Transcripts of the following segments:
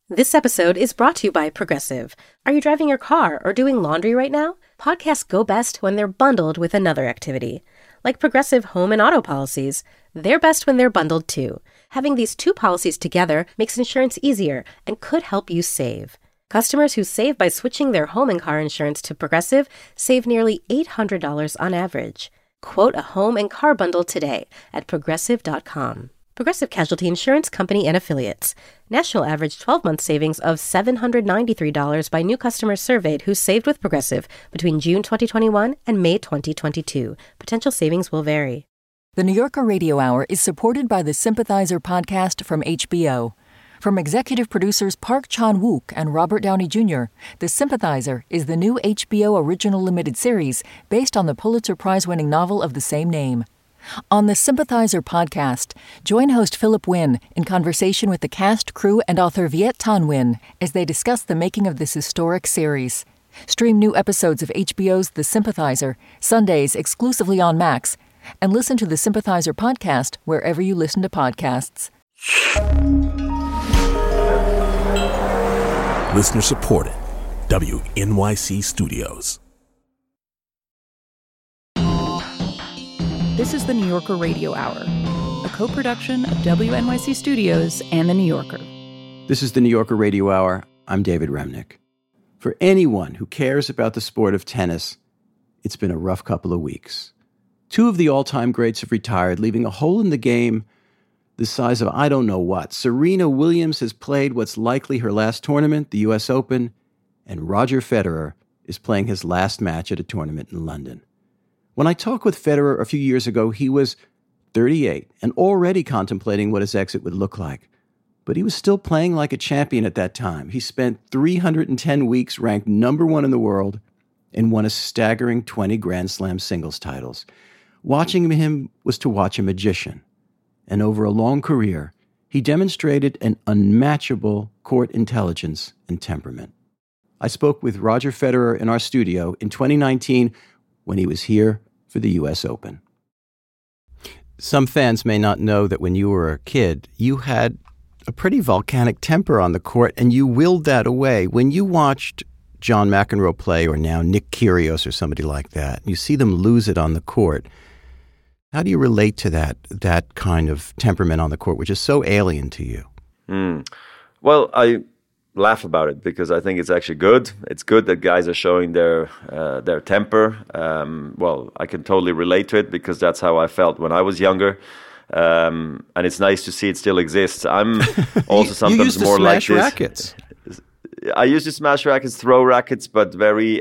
This episode is brought to you by Progressive. Are you driving your car or doing laundry right now? Podcasts go best when they're bundled with another activity. Like Progressive home and auto policies, they're best when they're bundled too. Having these two policies together makes insurance easier and could help you save. Customers who save by switching their home and car insurance to Progressive save nearly $800 on average. Quote a home and car bundle today at Progressive.com. Progressive Casualty Insurance Company and Affiliates. National average 12-month savings of $793 by new customers surveyed who saved with Progressive between June 2021 and May 2022. Potential savings will vary. The New Yorker Radio Hour is supported by the Sympathizer podcast from HBO. From executive producers Park Chan-wook and Robert Downey Jr., The Sympathizer is the new HBO original limited series based on the Pulitzer Prize-winning novel of the same name. On the Sympathizer podcast, join host Philip Wynn in conversation with the cast, crew, and author Viet Thanh Nguyen as they discuss the making of this historic series. Stream new episodes of HBO's The Sympathizer, Sundays exclusively on Max, and listen to the Sympathizer podcast wherever you listen to podcasts. Listener supported. WNYC Studios. This is the New Yorker Radio Hour, a co-production of WNYC Studios and The New Yorker. This is the New Yorker Radio Hour. I'm David Remnick. For anyone who cares about the sport of tennis, it's been a rough couple of weeks. Two of the all-time greats have retired, leaving a hole in the game the size of I don't know what. Serena Williams has played what's likely her last tournament, the U.S. Open, and Roger Federer is playing his last match at a tournament in London. When I talked with Federer a few years ago, he was 38 and already contemplating what his exit would look like. But he was still playing like a champion at that time. He spent 310 weeks ranked number one in the world and won a staggering 20 Grand Slam singles titles. Watching him was to watch a magician. And over a long career, he demonstrated an unmatchable court intelligence and temperament. I spoke with Roger Federer in our studio in 2019 when he was here for the U.S. Open. Some fans may not know that when you were a kid, you had a pretty volcanic temper on the court, and you willed that away. When you watched John McEnroe play, or now Nick Kyrgios or somebody like that, you see them lose it on the court. How do you relate to that kind of temperament on the court, which is so alien to you? Well, I laugh about it because I think it's actually good. It's good that guys are showing their temper. Well, I can totally relate to it because that's how I felt when I was younger. And it's nice to see it still exists. I'm also sometimes you used to more like smash this. Rackets. I used to smash rackets, throw rackets, but very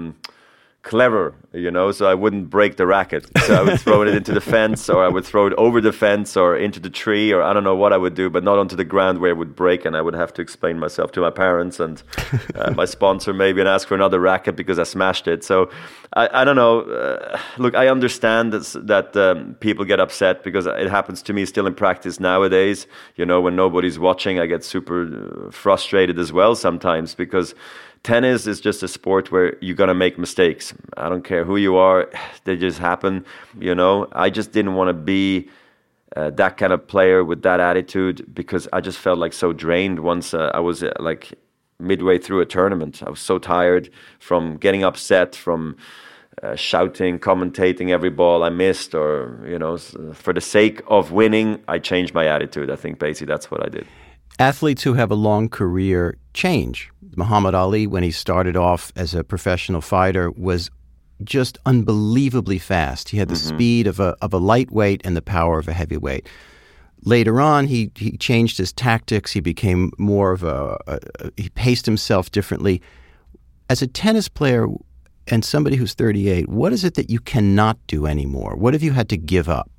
clever, so I wouldn't break the racket. So I would throw it into the fence, or I would throw it over the fence or into the tree, or I don't know what I would do, but not onto the ground where it would break, and I would have to explain myself to my parents and my sponsor maybe and ask for another racket because I smashed it. So I don't know. Look, I understand that people get upset because it happens to me still in practice nowadays. When nobody's watching, I get super frustrated as well sometimes because tennis is just a sport where you're going to make mistakes. I don't care who you are. They just happen. I just didn't want to be that kind of player with that attitude because I just felt like so drained once I was like midway through a tournament. I was so tired from getting upset, from shouting, commentating every ball I missed, or, for the sake of winning, I changed my attitude. I think basically that's what I did. Athletes who have a long career change. Muhammad Ali, when he started off as a professional fighter, was just unbelievably fast. He had the speed of a lightweight and the power of a heavyweight. Later on, he changed his tactics. He became more of he paced himself differently. As a tennis player and somebody who's 38, what is it that you cannot do anymore? What have you had to give up?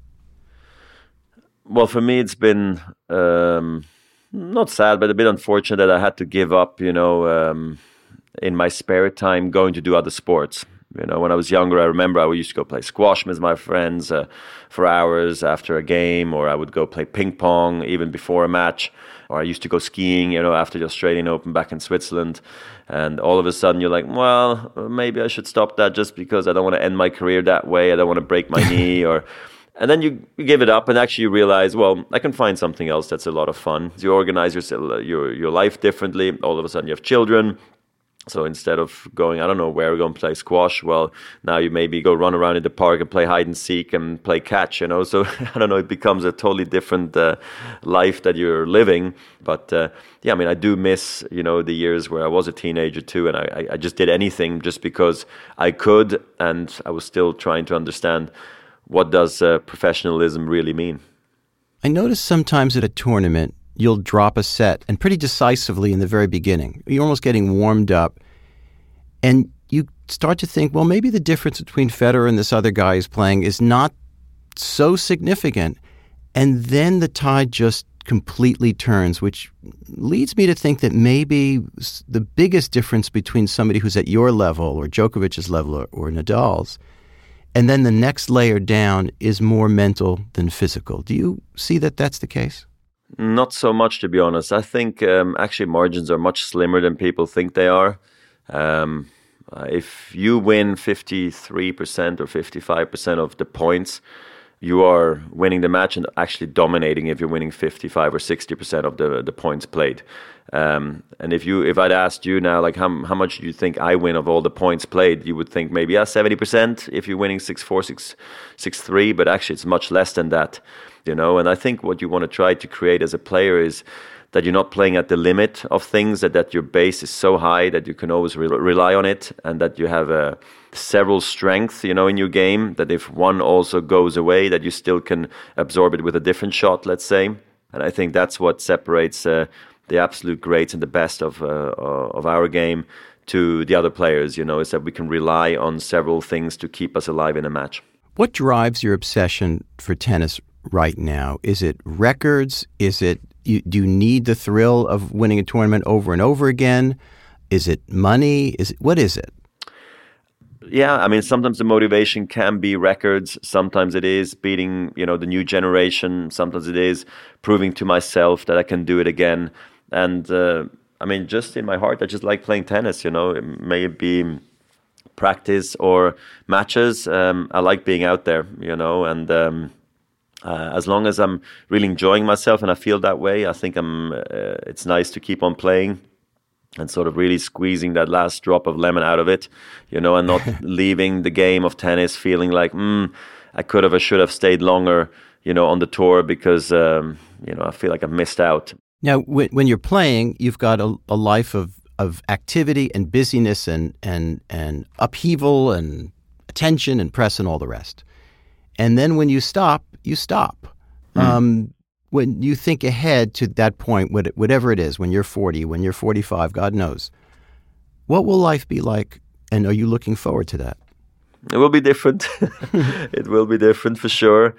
Well, for me, it's been not sad, but a bit unfortunate that I had to give up, in my spare time going to do other sports. When I was younger, I remember I used to go play squash with my friends for hours after a game, or I would go play ping pong even before a match, or I used to go skiing, after the Australian Open back in Switzerland. And all of a sudden you're like, well, maybe I should stop that just because I don't want to end my career that way. I don't want to break my knee And then you give it up, and actually you realize, well, I can find something else that's a lot of fun. You organize your life differently. All of a sudden you have children. So instead of going, I don't know where we're going to play squash, well, now you maybe go run around in the park and play hide and seek and play catch, So, I don't know, it becomes a totally different life that you're living. But yeah, I mean, I do miss, the years where I was a teenager too, and I just did anything just because I could, and I was still trying to understand what does professionalism really mean. I notice sometimes at a tournament, you'll drop a set, and pretty decisively in the very beginning. You're almost getting warmed up, and you start to think, well, maybe the difference between Federer and this other guy who's playing is not so significant. And then the tide just completely turns, which leads me to think that maybe the biggest difference between somebody who's at your level or Djokovic's level or Nadal's, and then the next layer down is more mental than physical. Do you see that that's the case? Not so much, to be honest. I think actually margins are much slimmer than people think they are. If you win 53% or 55% of the points, you are winning the match and actually dominating if you're winning 55 or 60% of the points played. And if I'd asked you now, like how much do you think I win of all the points played, you would think maybe 70% if you're winning 6-4, 6-3, but actually it's much less than that. And I think what you want to try to create as a player is that you're not playing at the limit of things, that your base is so high that you can always rely on it, and that you have several strengths, in your game, that if one also goes away, that you still can absorb it with a different shot, let's say. And I think that's what separates the absolute greats and the best of our game to the other players, is that we can rely on several things to keep us alive in a match. What drives your obsession for tennis right now? Is it records? Is it do you need the thrill of winning a tournament over and over again? Is it money? What is it? Yeah, I mean, sometimes the motivation can be records. Sometimes it is beating, the new generation. Sometimes it is proving to myself that I can do it again. And I mean, just in my heart, I just like playing tennis. It may be practice or matches. I like being out there, and as long as I'm really enjoying myself and I feel that way, I think it's nice to keep on playing and sort of really squeezing that last drop of lemon out of it, and not leaving the game of tennis feeling like, I could have or should have stayed longer, on the tour because, I feel like I've missed out. Now, when you're playing, you've got a life of activity and busyness and upheaval and attention and press and all the rest. And then when you stop, you stop. When you think ahead to that point, whatever it is, when you're 40, when you're 45, God knows, what will life be like? And are you looking forward to that? It will be different. It will be different for sure.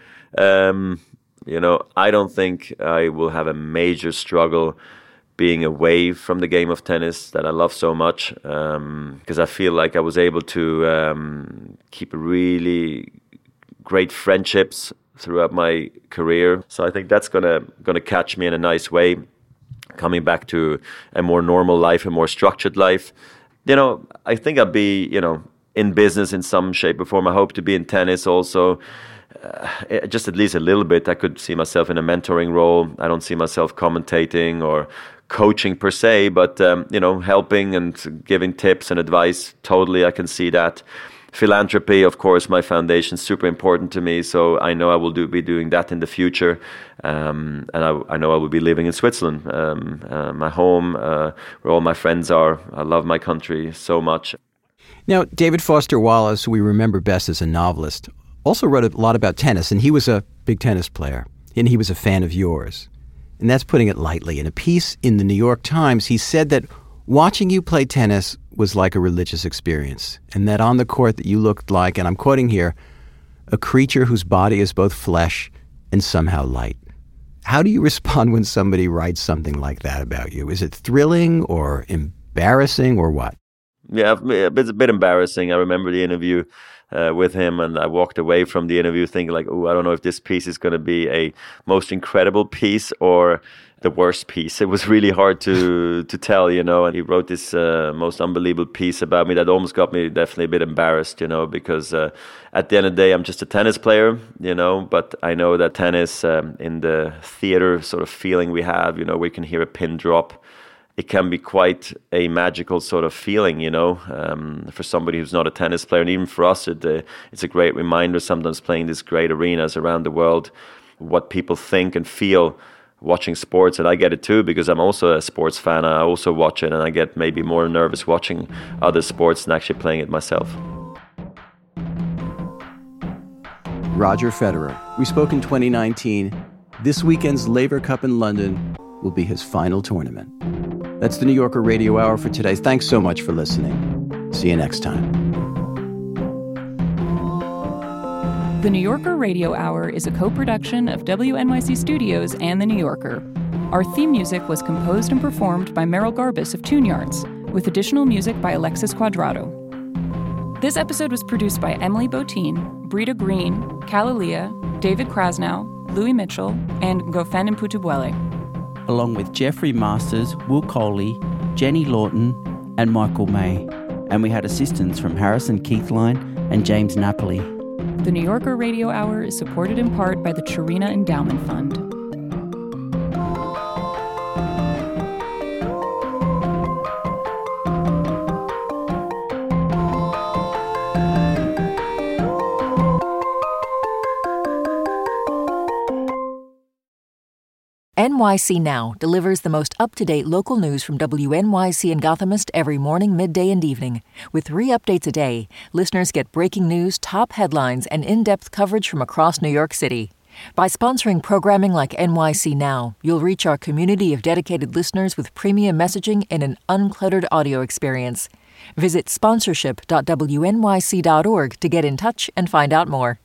I don't think I will have a major struggle being away from the game of tennis that I love so much, because I feel like I was able to keep really great friendships throughout my career. So I think that's gonna catch me in a nice way, coming back to a more normal life, a more structured life. I think I'll be, in business in some shape or form. I hope to be in tennis also, just at least a little bit. I could see myself in a mentoring role. I don't see myself commentating or coaching per se, but, helping and giving tips and advice. Totally, I can see that. Philanthropy, of course, my foundation is super important to me, so I know I will be doing that in the future, and I know I will be living in Switzerland, my home, where all my friends are. I love my country so much. Now, David Foster Wallace, who we remember best as a novelist, also wrote a lot about tennis, and he was a big tennis player, and he was a fan of yours. And that's putting it lightly. In a piece in the New York Times, he said that watching you play tennis was like a religious experience, and that on the court that you looked like, and I'm quoting here, a creature whose body is both flesh and somehow light. How do you respond when somebody writes something like that about you? Is it thrilling or embarrassing or what? Yeah, it's a bit embarrassing. I remember the interview with him, and I walked away from the interview thinking like, I don't know if this piece is going to be a most incredible piece or the worst piece. It was really hard to tell, you know. And he wrote this most unbelievable piece about me that almost got me definitely a bit embarrassed, you know, because at the end of the day, I'm just a tennis player, you know. But I know that tennis, in the theater sort of feeling we have, you know, we can hear a pin drop. It can be quite a magical sort of feeling, you know, for somebody who's not a tennis player. And even for us, it's a great reminder sometimes playing these great arenas around the world, what people think and feel watching sports. And I get it too, because I'm also a sports fan. I also watch it, and I get maybe more nervous watching other sports than actually playing it myself. Roger Federer. We spoke in 2019. This weekend's Laver Cup in London will be his final tournament. That's the New Yorker Radio Hour for today. Thanks so much for listening. See you next time. The New Yorker Radio Hour is a co-production of WNYC Studios and The New Yorker. Our theme music was composed and performed by Merrill Garbus of Tune Yards, with additional music by Alexis Quadrado. This episode was produced by Emily Botein, Brita Green, Kalalea, David Krasnow, Louis Mitchell, and Gofen Mputubwele. Along with Jeffrey Masters, Will Coley, Jenny Lawton, and Michael May. And we had assistance from Harrison Keithline and James Napoli. The New Yorker Radio Hour is supported in part by the Chirina Endowment Fund. NYC Now delivers the most up-to-date local news from WNYC and Gothamist every morning, midday, and evening. With 3 updates a day, listeners get breaking news, top headlines, and in-depth coverage from across New York City. By sponsoring programming like NYC Now, you'll reach our community of dedicated listeners with premium messaging in an uncluttered audio experience. Visit sponsorship.wnyc.org to get in touch and find out more.